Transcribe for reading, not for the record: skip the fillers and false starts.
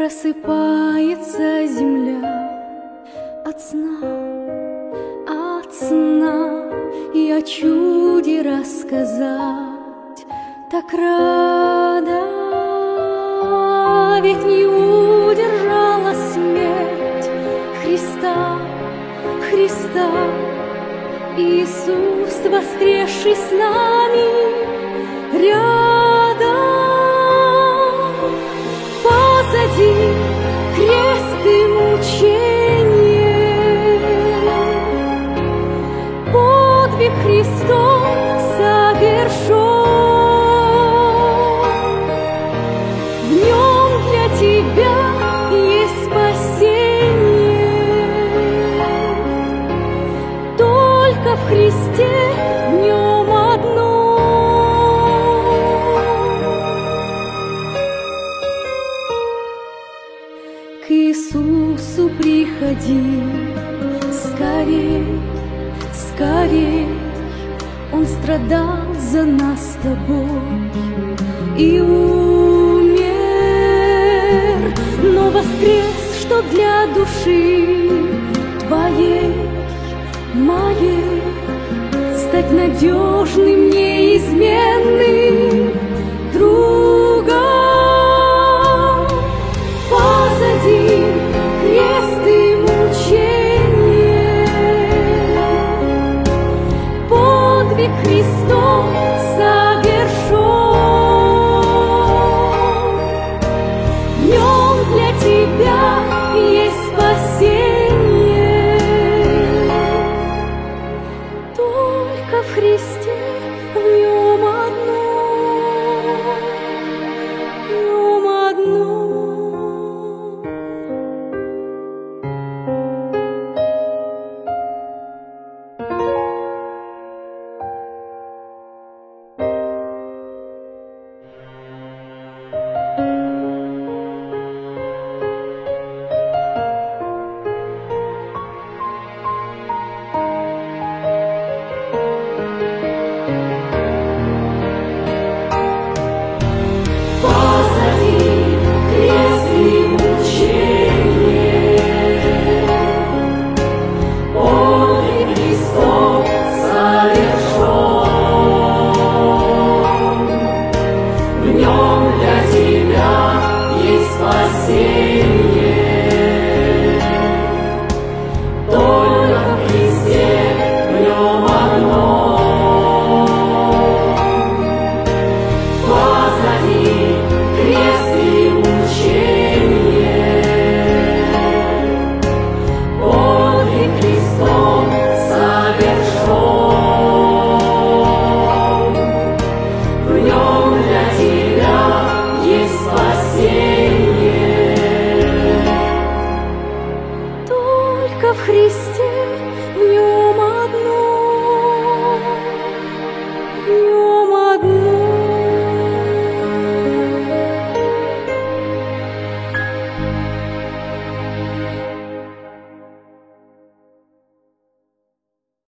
Просыпается земля от сна, и о чуде рассказать так рада. Ведь не удержала смерть Христа, Иисус, воскресший с нами рядом. Позади крест и мучение, подвиг Христов совершен. В нем для тебя есть спасение, только в Христе, в нем одно. К Иисусу приходи скорей, скорей, Он страдал за нас с тобой и умер, но воскрес, что для души твоей, моей, стать надежным, неизменным другом. Позади крест и мучение, подвиг Христов совершен. В нем для тебя есть спасение, только в Христе, в нем одно, в нем одно. Христе.